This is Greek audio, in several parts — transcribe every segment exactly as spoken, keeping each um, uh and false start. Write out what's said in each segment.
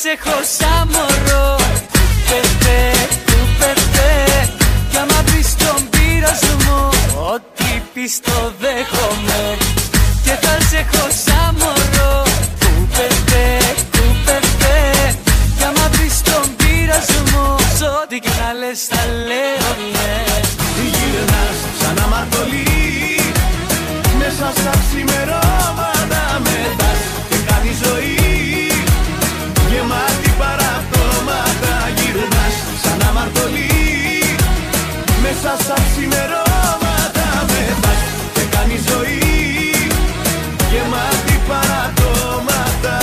σε έχω σαν μωρό. Πεφέ, του πεφέ. Κι άμα βρεις τον πειρασμό, ό,τι πεις το δέχομαι. Και θα σε έχω σαν μωρό. Του πεφέ, του πεφέ. Κι άμα βρεις τον πειρασμό, σ' ό,τι και να λες θα λέω ναι. Γυρνάς σαν αμαρτωλή μέσα στα ξημερώματα, μετάς και κάνει ζωή γεμάτη παραπτώματα. Γυρνάς σαν αμαρτωλή μέσα στα ξημερώματα, μετάς και κάνει ζωή γεμάτη παραπτώματα.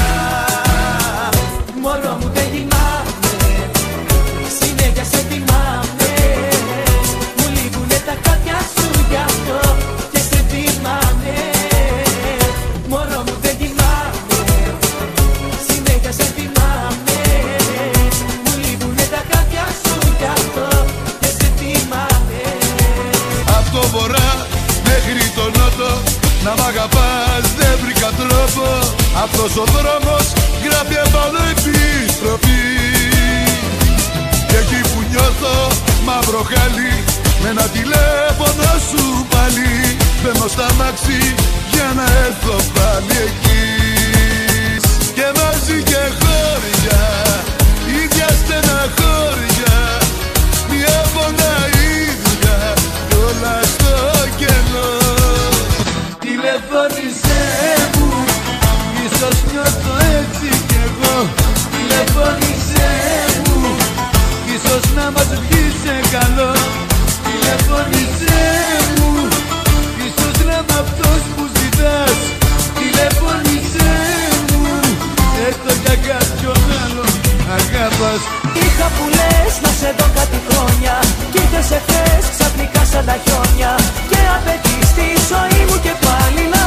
Μωρό μου δεν κοιμάμαι, συνέχεια σε θυμάμαι. Μου λείπουνε τα χάτια σου γι' αυτό και σε θυμάμαι. Μωρό μου δεν κοιμάμαι, συνέχεια σε θυμάμαι. Μου λείπουνε τα χάτια σου γι' αυτό και σε θυμάμαι. Απ' το βορρά μέχρι το νότο να μ' αγαπάς δεν βρήκα τρόπο. Αυτός ο δρόμος γράφει επάνω επιστροφή. Και εκεί που νιώθω μαύρο χάλι, με ένα τηλέφωνο σου πάλι μπαίνω στα μάξι για να έρθω πάλι εκεί. Και μαζί και χώρια, ίδια στεναχώρια, μια φωνά ίδια κι όλα στο κενό. Τηλεφώνησέ μου, ίσως νιώθω έτσι κι εγώ. Τηλεφώνησέ μου, ίσως να μας βγει σε καλό. Τηλεφώνησέ μου, ίσως να είμαι αυτός που ζητάς. Τηλεφώνησέ μου, έρθω για κάποιον άλλο αγάπας. Είχα που λες να σε δω κάτι χρόνια κι ήρθες εχθές ξαφνικά σαν τα χιόνια. Και απαιτείς τη ζωή μου και πάλι να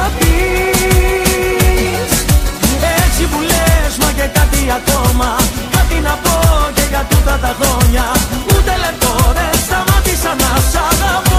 πεις έτσι που λες, μα και κάτι ακόμα. Κάτι να πω και για τούτα τα χρόνια. Ούτε λεπτό δεν σταμάτησα να σ' αγαπώ.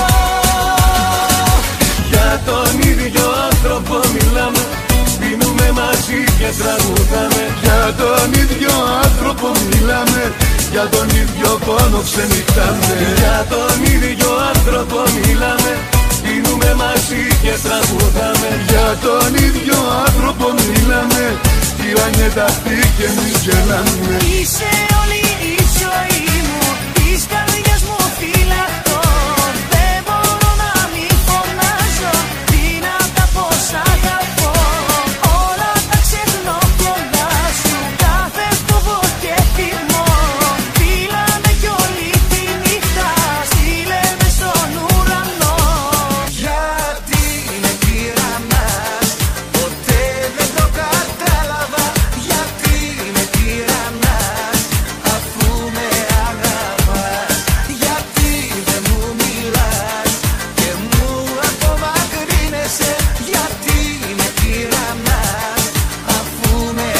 Για τον ίδιο άνθρωπο μιλάμε, πίνουμε μαζί και τραγουδάμε. Για τον ίδιο άνθρωπο μιλάμε, για τον ίδιο πόνο ξενυχτάμε. Για τον ίδιο άνθρωπο μιλάμε, πίνουμε μαζί και τραγουδάμε. Για τον ίδιο άνθρωπο μιλάμε, τυραννιέται αυτή και εμείς γελάμε. Είσαι όλη η ζωή μου, της καρδιάς μου φυλαχτό. Δεν μπορώ να μην φωνάζω, δυνατά πως αγαπώ. Όλα τα ξεχνώ πολλά σου, κάθε φόβο και θυμό. Φύλαμε κι όλη τη νύχτα, στείλε με στον ουρανό. Γιατί με τυραννάς, ποτέ δεν το κατάλαβα. Γιατί με τυραννάς, αφού με αγαπάς. Γιατί δεν μου μιλάς και μου απομακρύνεσαι. Γιατί με τυραννάς, αφού με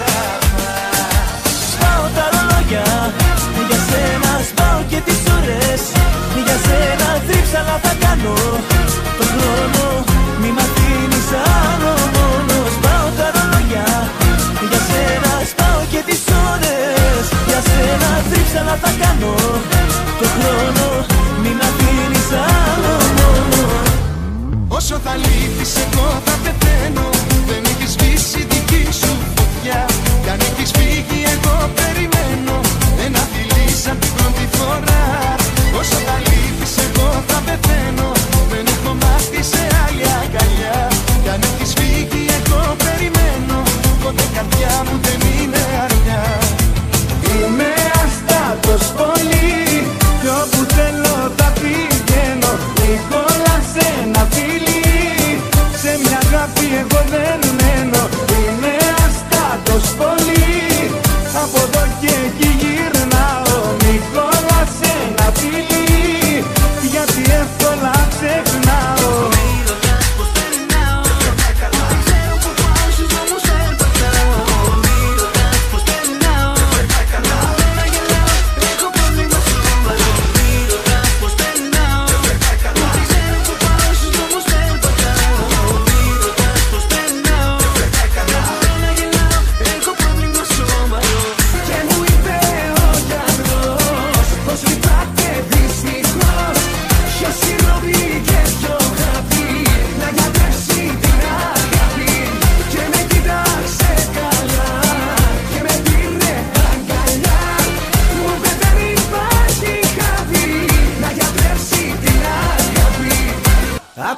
αγαπάς. Σπάω τα ρολόγια, για σένα σπάω και τις ώρες. Για σένα τρίψαλα θα κάνω τον χρόνο, μη μ' αφήνεις άλλο μόνο. Σπάω τα ρολόγια, για σένα σπάω και τις ώρες. Για σένα τρίψαλα θα κάνω τον χρόνο, μη μ' αφήνεις άλλο μόνο. Όσο θα λείπεις εγώ θα πεθαίνω. Δεν έχεις σβήσει δική σου φωτιά. Κι αν έχεις φύγει εγώ περιμένω ένα φιλί σαν την πρώτη φορά. Όσο θα λείπεις εγώ θα πεθαίνω. Δεν έχω μάθει σε άλλη αγκαλιά. Κι αν έχεις φύγει εγώ περιμένω. Ποτέ καρδιά μου δεν είναι αρνιά. Είμαι αστάτος πολύ, κι όπου θέλω θα πηγαίνω. Έχω όλα σε ένα φιλί, σε μια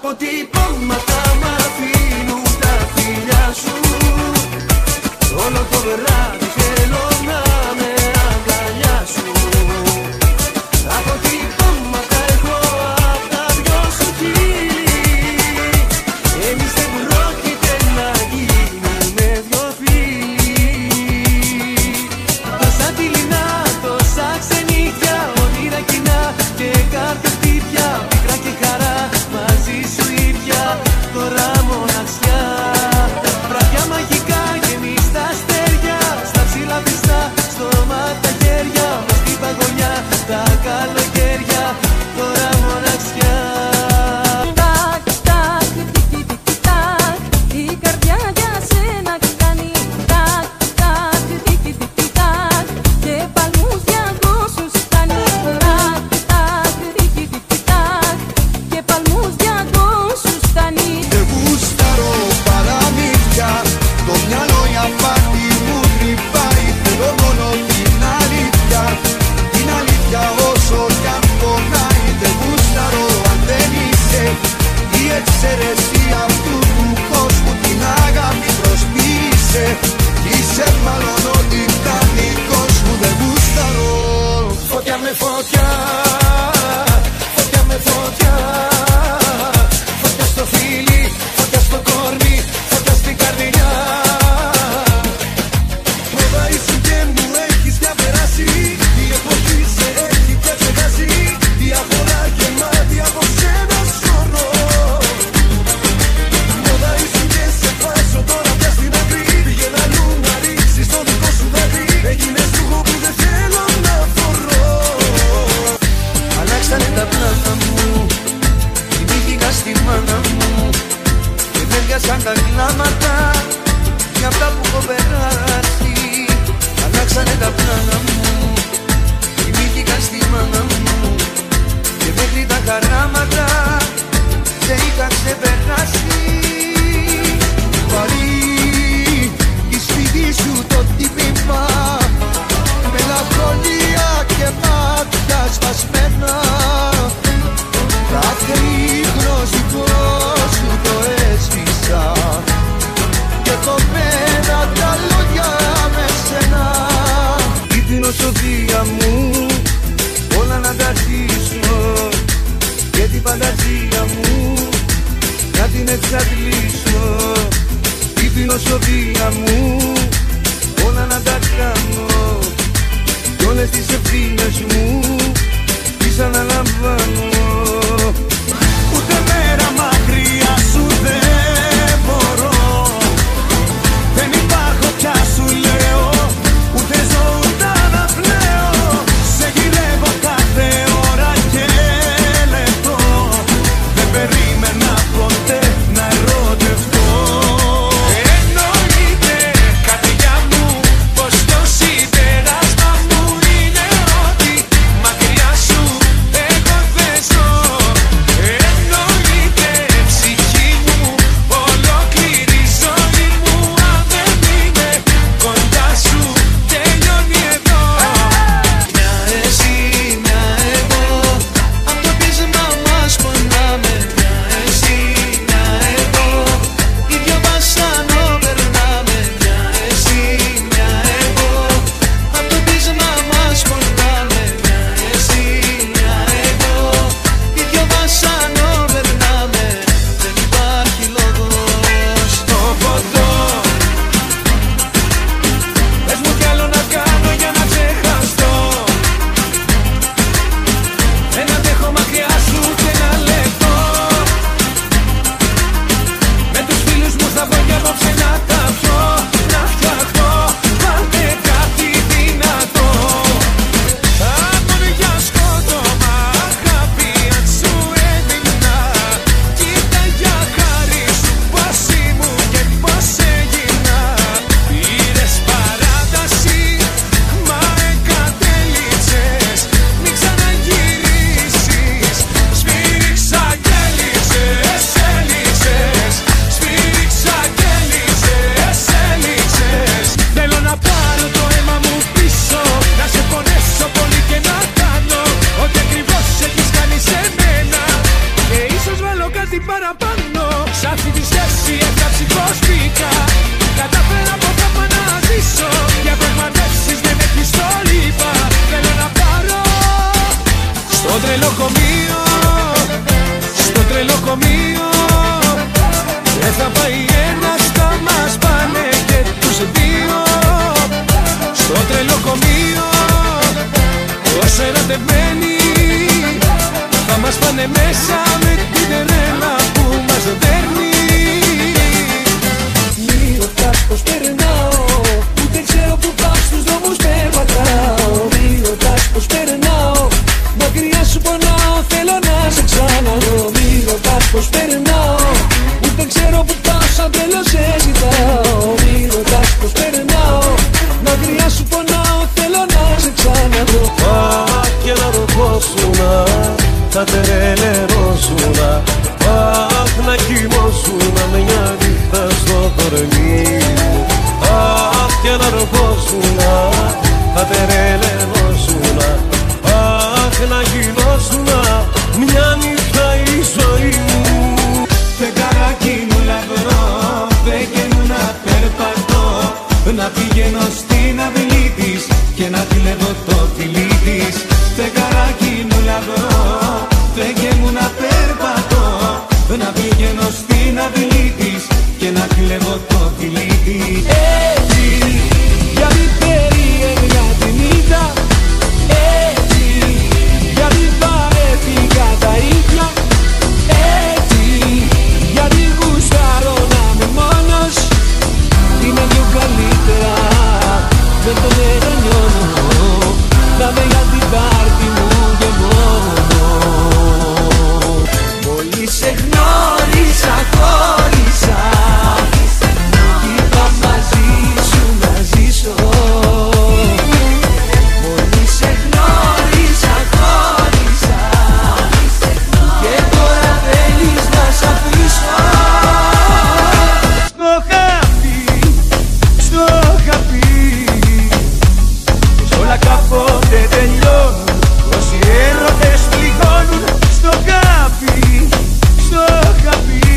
αποτυπώματα μ' αφήνουν τα φιλιά σου. Όλο το βράδυ θέλω να με αγκαλιά σου. Αποτυπώματα έχω απ' τα δυο σου χείλη. Εμείς δεν πρόκειται να γίνουμε δυο φίλοι. Τόσα δειλινά, τόσα ξενύχια, όνειρα κοινά και κάποια χτύπια, πίκρα και χαρά μαζί σου ίδια. Τώρα μοναξιά, βράδια μαγικά γεμίστα αστέρια, στα ψηλά πιστά, στόμα τα χέρια, μες στην παγωνιά τα καλοκαίρια. Τώρα μοναξιά. Τάκ, τάκ, τίκι, τίκι, τάκ, η καρδιά για σένα κάνει. Τάκ, τάκ, τίκι, τίκι, τάκ, και παλμούς διακόσους κάνει. Τάκ, τάκ, τίκι, τίκι, τάκ, και παλμούς διακόσους κάνει. Δεν γουστάρω παραμύθια, το μυαλό για πάτη μου τρυπάει. Θέλω μόνο την αλήθεια, την αλήθεια όσο κι αν πονάει. Δεν γουστάρω αν δεν είσαι η εξαίρεση αυτού του κόσμου. Την αγάπη προσποιείσαι, είσαι μάλλον ο τιτανικός μου. Δεν γουστάρω. Φωτιά με φωτιά, φωτιά με φωτιά, φωτιά στο φίλι, φωτιά στο κόρμι, φωτιά στην καρδιά. Τώρα είσαι και μου έχεις διαπεράσει, η εποχή σε έχει πια ξεχάσει. Η αγορά γεμάτη από σένα σωρό. Τώρα είσαι και σε βάζω τώρα πια στην άκρη. Πήγαινε αλλού να ρίξεις το δικό σου δάκρυ. Έγινες λίγο που δεν θέλω να φορώ. τρελοκομείο, στο τρελοκομείο δεν θα πάει ένας, θα μας πάνε και τους δύο. Στο τρελοκομείο όσο ερωτευμένοι θα μας πάνε μέσα με την τρέλα που μας δέρνει. Μη ρωτάς πως περνάω, ούτε ξέρω που πάω, στους δρόμους περπατάω. Μη ρωτάς πως περνάω, μακριά σου πονάω, θέλω να σε ξαναδώ. Μη ρωτάς πως περνάω, ούτε ξέρω που πάω, σαν τρελός σε ζητάω. Μη ρωτάς πως περνάω, μακριά σου πονάω, θέλω να σε ξαναδώ. Αχ, και να ροχώσουνα, θα τρελερώσουνα. Αχ, να κοιμώσουνα μια νύχτα στο κορμί μου. Αχ, και να ροχώσουνα, θα τρελερώσουνα. Αχ, να γινώσουνα μια νύχτα η ζωή μου. Φεγγαράκι μου λαμπρό, δεν να περπατώ, να πηγαίνω στην αυλή της και να τη λέγω το φιλί της. Φεγγαράκι μου λαμπρό, δεν να περπατώ, να πηγαίνω στην αυλή της και να τη λέγω το φιλί της. Έτσι, γιατί περίεργα την είδα, έτσι, γιατί παρέφυγα τα ίδια, έτσι, γιατί γουστάρω να είμαι μόνος. Είναι πιο καλύτερα, δεν το μετανιώνω, να με για την πάρτι μου και μόνο. Μόλις σε γνώρισα, χώρισα, είπα μαζί σου να ζήσω. Μόλις σε γνώρισα, χώρισα, και τώρα θέλεις να σ' αφήσω. Στο χάπι, στο χάπι, πως όλα κάποτε τελειώνουν, πως οι έρωτες πληγώνουν. Στο χάπι, στο χάπι,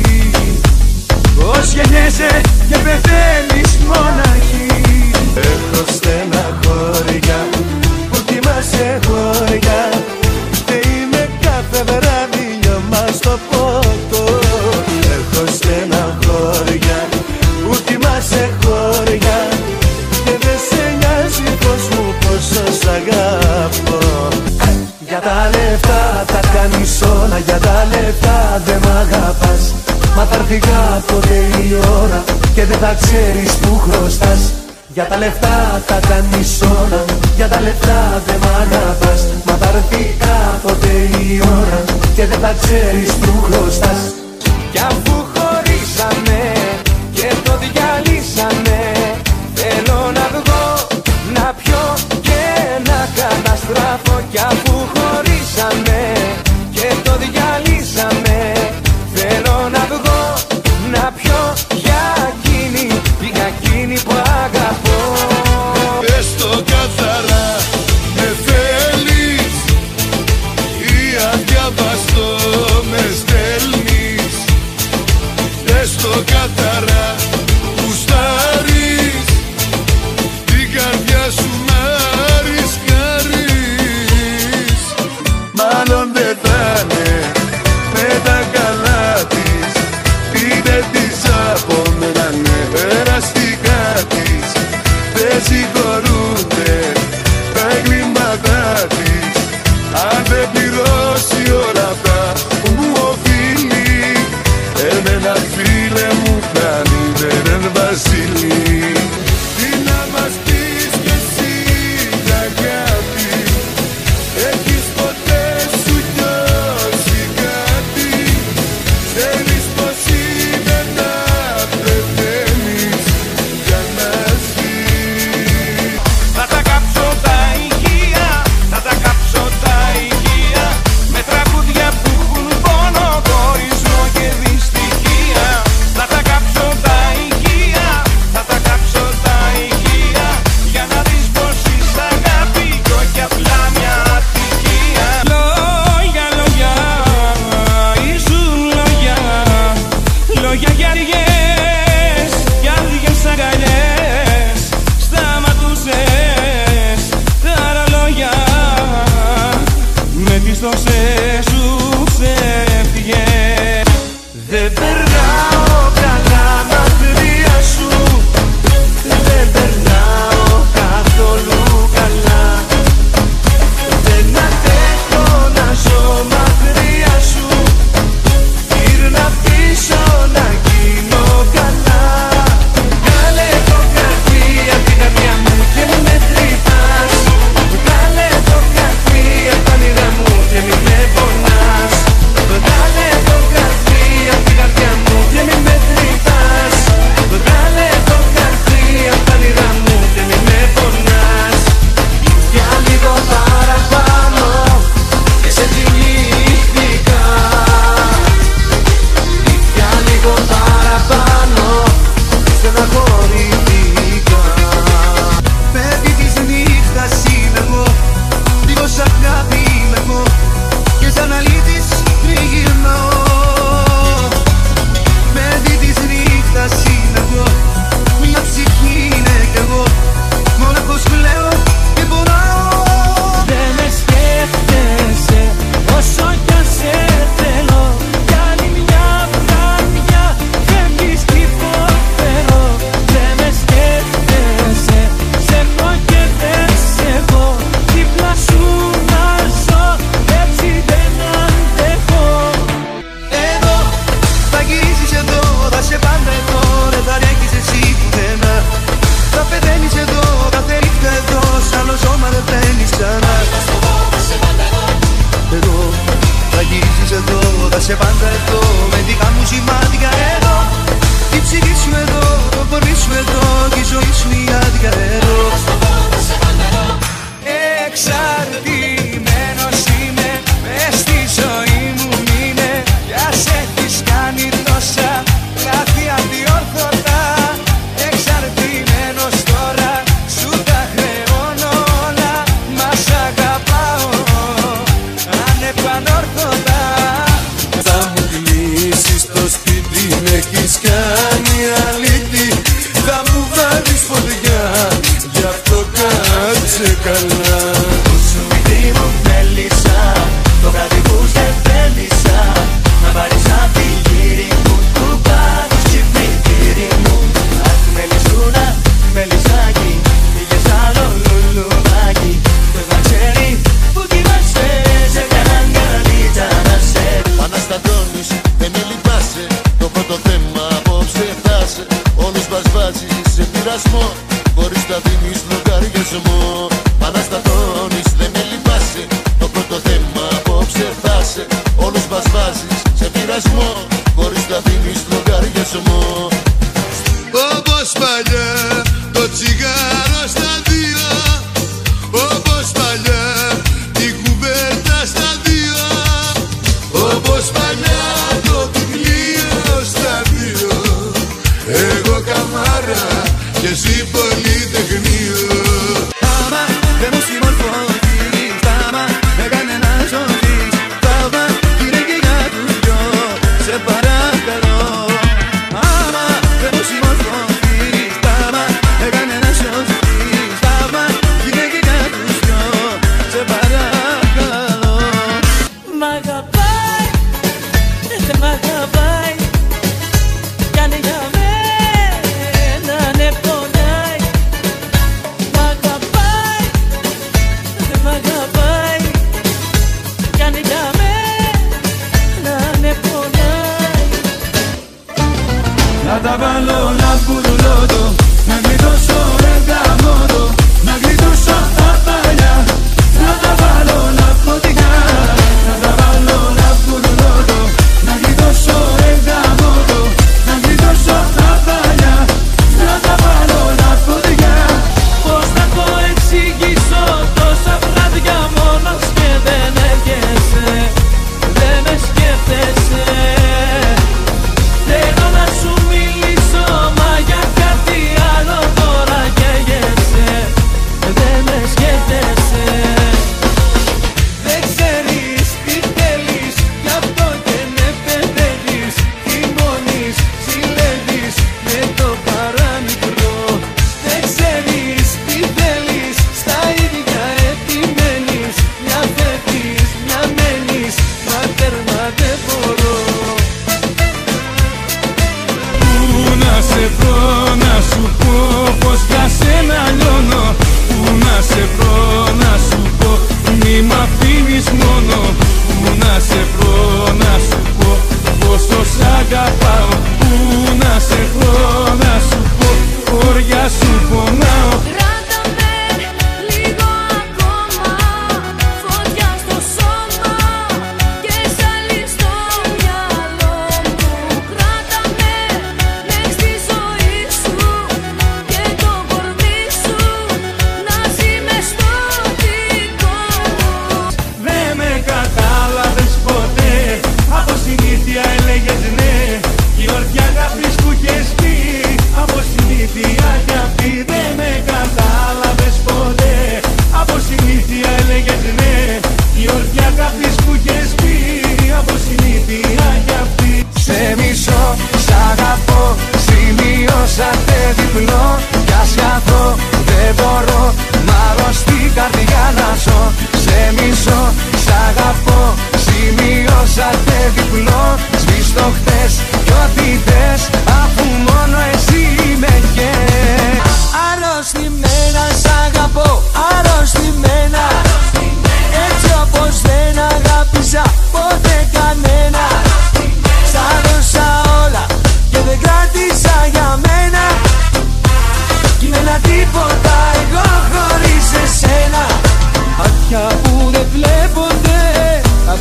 πως γεννιέσαι και πεθαίνεις μοναχή. Έχω στεναχώρια που κοιμάσαι χώρια και είμαι κάθε βράδυ λιώμα στο πότο. Έχω στεναχώρια που κοιμάσαι χώρια και δεν σε νοιάζει πως μου πόσο σ' αγαπώ. Για τα λεφτά τα κάνεις όλα, για τα λεφτά δεν μ' αγαπάς. Μα θα έρθει κάποτε η ώρα και δεν θα ξέρεις που χρωστάς. Για τα λεφτά τα κάνεις όλα, για τα λεφτά δεν μ' αγαπάς. Μα θα έρθει κάποτε η ώρα και δεν θα ξέρεις που χρωστάς. Κι αφού χωρίσαμε και το διαλύσαμε, θέλω να βγω, να πιω και να καταστράφω. Κι αφού χωρίσαμε και το διαλύσαμε, θέλω να βγω, να πιω για εκείνη, για εκείνη που αγαπώ. Πες το καθαρά, με θέλεις ή αδιάβαστο με στέλνεις. Πες το καθαρά, γουστάρεις, την καρδιά σου να ρισκάρεις. Μα αν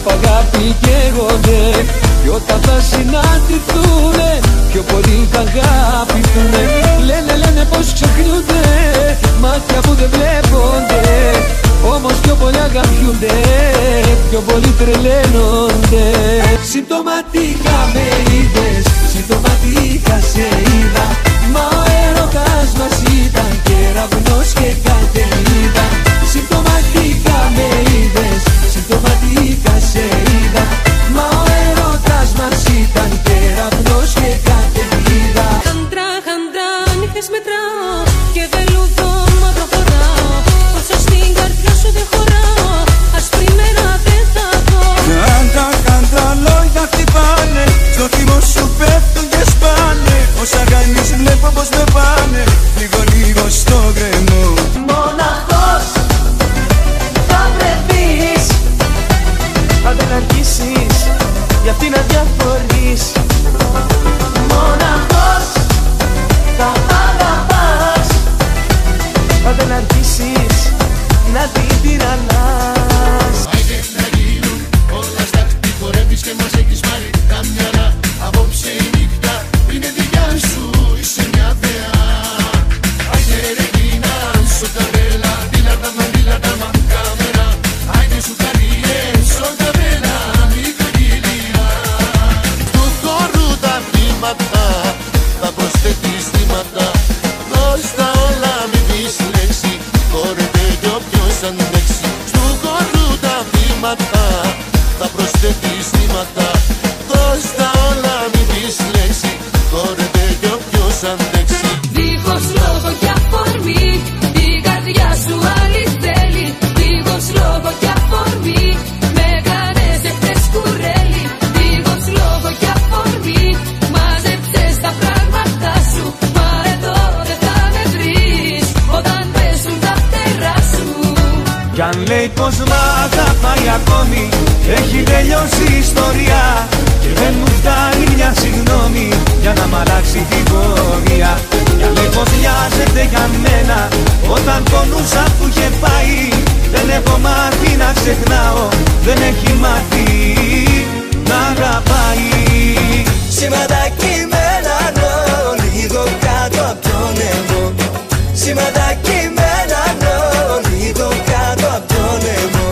αγάπη καίγονται. Κι όταν θα συναντηθούνε πιο πολύ θα αγαπηθούνε. Λένε, λένε πως ξεχνιούνται, μάτια που δεν βλέπονται. Όμως πιο πολύ αγαπιούνται, πιο πολύ τρελαίνονται. Συμπτωματικά με είδες, συμπτωματικά σε είδα. Μα ο έρωτας μας ήταν κεραυνός και καταιγίδα. Συμπτωματικά με είδες, συμπτωματικά σε είδα. Μα ο έρωτας μας ήταν κεραυνός και καταιγίδα. Χαντρά, χαντρά, νύχτες μετράω και δεν λουδώ μα προχωράω. Όσο στην καρδιά σου δεν χωράω, άσπρη μέρα δεν θα δω. Χαντρά, χαντρά, λόγια χτυπάνε, στο χυμό σου πέφτουν και σπάνε. Όσα κάνεις βλέπω πως με πάνε, λίγο λίγο στο γκρεμό. Μοναχός θα βρεθείς, αν δεν αρχίσεις για αυτή να διαφορείς. Μοναχός θα αγαπάς, αν δεν αρχίσεις να την τυραννάς. Άιντε να γίνουν όλα στα τι χορεύεις και μας έχεις πάρει τα μυαλά. Απόψε η νύχτα είναι δικιά σου, είσαι μια θεά. Άιντε ρε Κίνα, σου καβέλα, δίλα τα μα, δίλα τα μα, κάμερα. Άιντε σου καριές, σου καβέλα, μικροκυλία. Του χώρου τα βήματα, θα προσθέτεις θύματα. Δώσ' τα όλα, μην πεις λέξη, χόρευε κι όποιος αντέξει. Του χώρου τα βήματα, θα προσθέτεις θύματα. Δώσ' τα όλα, μην πεις λέξη, χόρευε κι όποιος αντέξει. Δίχως λόγο και αφορμή, την καρδιά σου άλλη θέλει. Δίχως λόγο και αφορμή, με κάνες εχθές κουρέλι. Δίχως λόγο και αφορμή, μάζεψες τα πράγματα σου. Μα εδώ δεν θα με βρεις, όταν πέσουν τα φτερά σου. Κι αν λέει πως μ' αγαπάει ακόμη, έχει τελειώσει η ιστορία. Και δεν μου φτάνει μια συγγνώμη για να μ' αλλάξει την πορεία. Κι αν λέει πως νοιάζεται για μένα, όταν πονούσα που είχε πάει. Δεν έχω μάθει να ξεχνάω, δεν έχει μάθει να αγαπάει. Σήματα κείμενανο, λίγο κάτω απ' τον νερό. Σήματα κείμενανο, λίγο κάτω απ' τον νερό.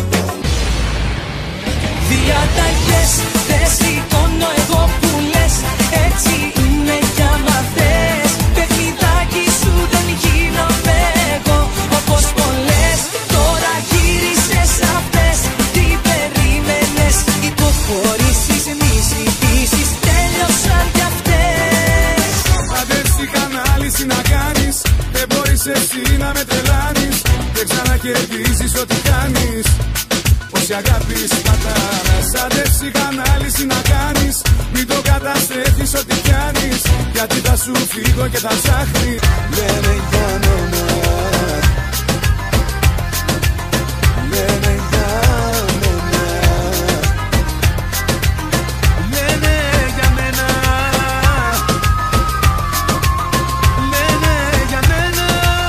Διαταγές δεν σηκώνω εγώ που λες, έτσι είναι για μαθές. Παιχνιδάκι σου δεν γίνομαι εγώ, όπως πολλές. Τώρα γύρισες αυτές, τι περίμενες. Υποχωρήσεις, μη ζητήσεις, τέλειωσαν κι αυτές. Άντε ψυχανάλυση να κάνεις, δεν μπορείς εσύ να με τρελάνεις. Δεν ξανακερδίζεις ό,τι κάνεις, όση αγάπη σπατάλας. Άντε ψυχανάλυση να κάνεις, μην το καταστρέφεις ό,τι πιάνεις. Γιατί θα σου φύγω και θα ψάχνει. Λένε για μένα, λένε για μένα, λένε για μένα, λένε για μένα.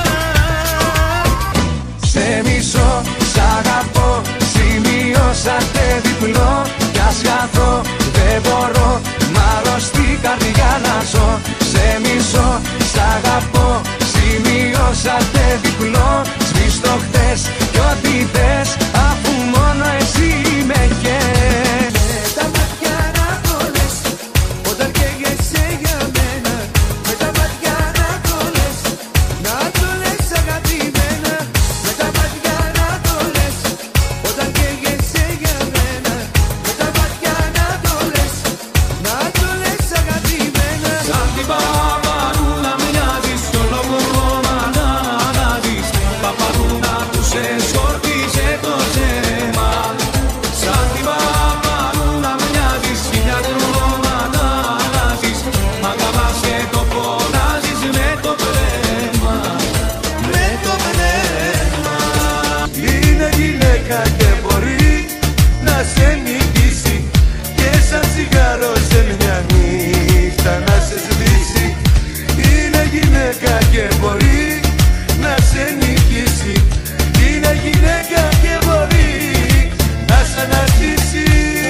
Σε μισώ, σ' αγαπώ, σημειώσατε διπλό. Κι ας χαθώ, δεν μπορώ, μάλλον στην καρδιά να ζω. Σε μισώ, σ' αγαπώ, σημειώσατε διπλό. Σβήστο χτες κι ό,τι θες, αφού μόνο εσύ με καίς. Με τα μάτια να το λες, όταν καίγεσαι για μένα. Με τα μάτια να το λες, να το λες αγαπημένα. Με τα μάτια να το λες, όταν καίγεσαι για μένα. Με τα μάτια να το λες, να το λες αγαπημένα. Σαν την παπαδούλα μοιάζεις κι όλο κομμάτι να αναδείς. Παπαδούλα που σε σκορπίσε το ψέμα. Σαν την παπαδούλα μοιάζεις χίλια κομμάτι να αλλάζεις. Μ' αγαπάς και το φωνάζεις με το πνεύμα. Με το πνεύμα. Είναι γυναίκα και μπορεί να σε νικήσει, και σαν τσιγάρο σε μια νύχτα να σε σβήσει. Είναι γυναίκα και μπορεί να σε νικήσει. Είναι γυναίκα και μπορεί να σε αναζήσει.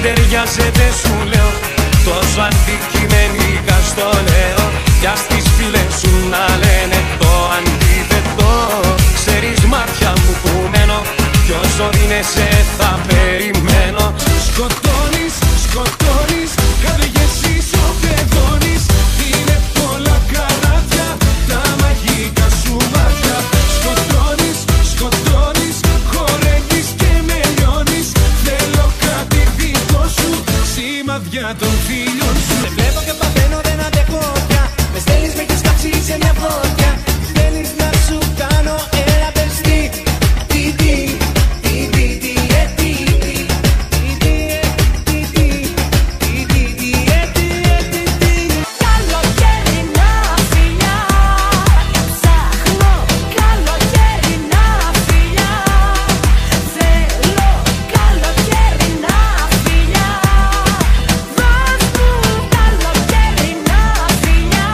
ταιριάζεται σου λέω, τόσο αντικειμενικά στο λέω. Για στις φίλες σου να λένε το αντίθετο. Ξέρεις μάτια μου που μένω, κι όσο είναι σε θα περιμένω. Σκοτώνεις, σκοτώνεις, καρδιές ισοπεδώνεις. Είναι πολλά καράβια τα μαγικά σου μάτια. Σκοτώνεις, σκοτώνεις, χορεύεις και με λιώνεις. Θέλω κάτι δικό σου, σημαδιά των φίλων σου. Σε βλέπω και παθαίνω, δεν αντέχω πια. Με στέλνεις, με έχεις κάψει σε μια φωτιά. Θέλεις να σου κάνω ένα περιστή. Τι, τι, τι, τι, τι, ε, τι, τι, τι, τι, ε, τι, τι, τι, τι, τι, ε, τι, ε, τι, τι. Καλοκαίρινα φιλιά, ψάχνω καλοκαίρινα φιλιά. Θέλω καλοκαίρινα φιλιά. Δώσ' μου καλοκαίρινα φιλιά.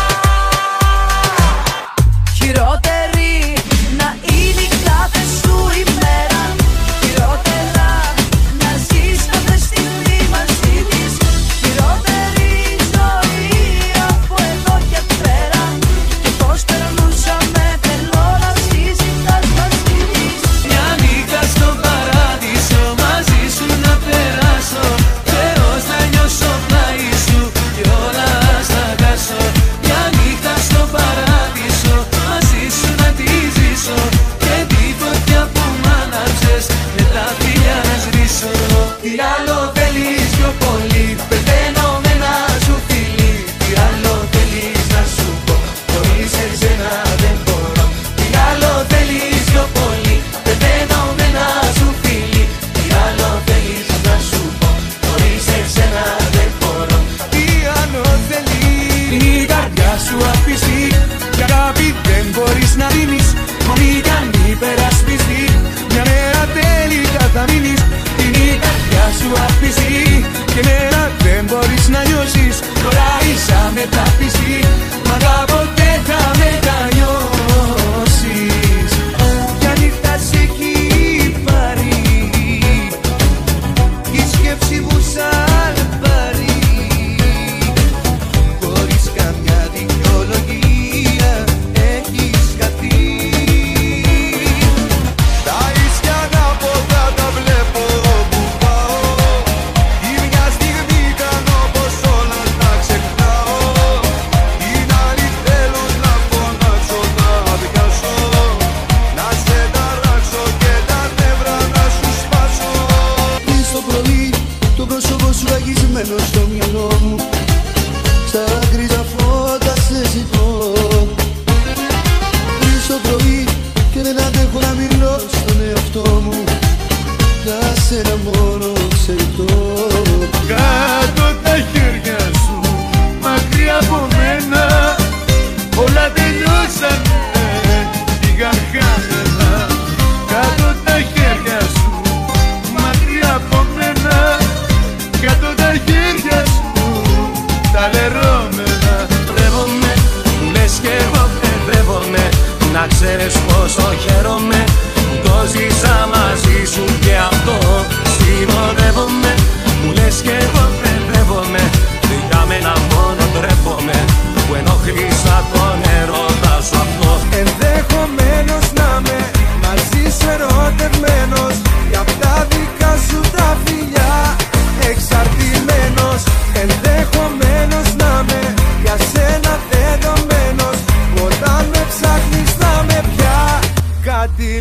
Χειρότερη να είναι η κάθε σου ημέρα. Χειρότερα να ζεις κάθε στιγμή μαζί της. Χειρότερη ζωή από εδώ και πέρα. Και πώς περνούσαμε θέλω να συζητάς μαζί της. Μια νύχτα στο παράδεισο μαζί σου να περάσω. Θεός να νιώσω πλάι σου κι όλα στα χάσω. Μια νύχτα στο παράδεισο μαζί σου να τη ζήσω. Και τη φωτιά που μ' άναψες με τα φιλιά να σβήσω. Τι άλλο θέλεις πιο πολύ, πεθαίνω με ένα σου φιλί. Τι άλλο θέλεις να σου πω, χωρίς εσένα δεν μπορώ. Τι άλλο θέλεις πιο πολύ, πεθαίνω με ένα σου φιλί. Τι άλλο θέλεις να σου πω, χωρίς εσένα δεν μπορώ. Τι άλλο θέλεις, η καρδιά σου αφήσει. Κι αγάπη δεν μπορείς να δίνεις, μόνη κι αν υπερασπιστεί. Μια μέρα τελικά θα μείνεις. Την η καρδιά σου αφήσει και μέρα δεν μπορείς να νιώσεις. Τώρα είσαι αμεταπιστή, μα κάποτε θα μετανιώσεις. Μια νύχτα σε έχει πάρει η σκέψη μου σαν πάρει. Χωρίς καμιά δικαιολογία έχεις χαθεί. Τα ίσια ανάποδα τα βλέπω που πάω. Η μια στιγμή κάνω πως όλα τα ξεχνάω. Είναι άλλοι θέλουν να φωνάξω, να αδειάσω. Να σε ταράξω και τα νεύρα να σου σπάσω. Πριν στο πρωί το πρόσωπο σου αγισμένο στο μυαλό μου. Στα γκρίζα φώτα σε ζητώ. Πριν στο πρωί και δεν αντέχω να μιλώ στον εαυτό μου. Για σένα μόνο ξεϊτώ. Κάτω τα χέρια σου, μακριά από μένα. Όλα τελειώσανε, πήγαν χαμένα. Κάτω τα χέρια σου, μακριά από μένα. Κάτω τα χέρια σου, τα λερώμενα. Μπερδεύομαι, μου λες κι εγώ μπερδεύομαι. Να ξέρεις πόσο χαίρομαι που το ζήσα μαζί σου και αυτό συνοδεύομαι. Μου λες κι εγώ μπερδεύομαι, για μένα μόνο ντρέπομαι που ενοχλήσα τον έρωτα σου αυτό. Ενδεχομένως να με μαζί σου ερωτευμένος, για τα δικά σου τα φιλιά εξαρτημένος. Ενδεχομένως να με για σένα δεδομένος, όταν με ψάχνεις θα με πια κάτι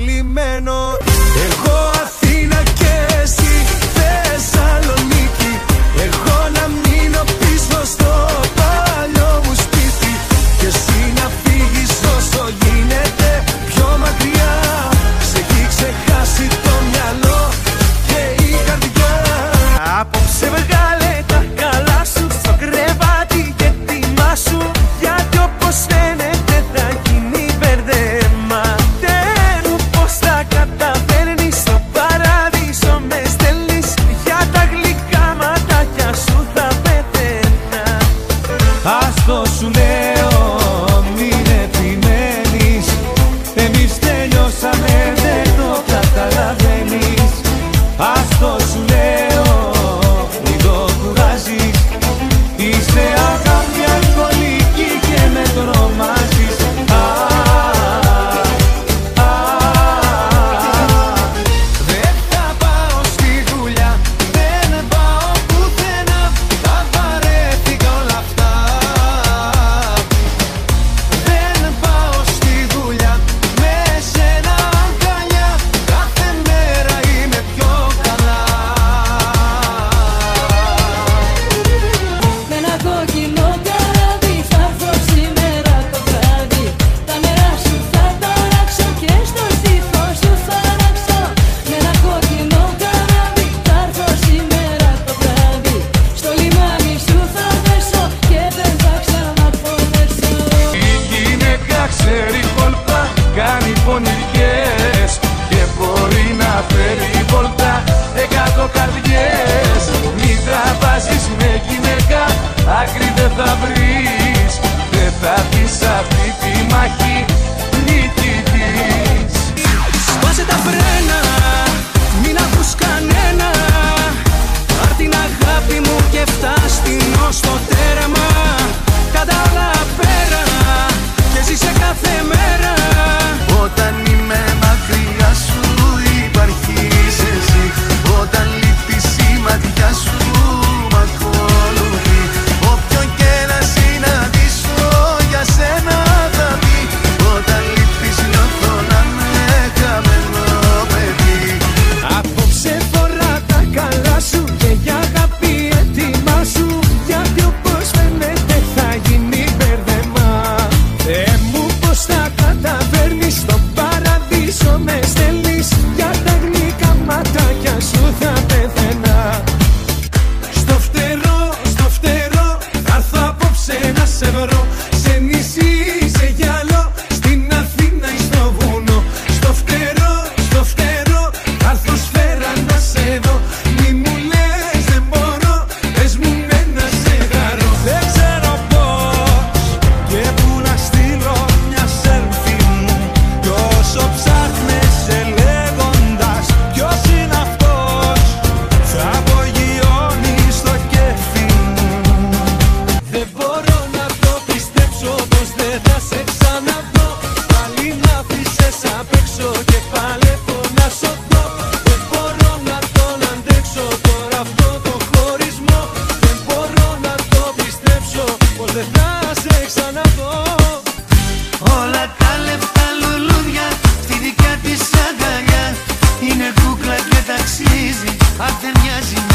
αν δεν νοιάζει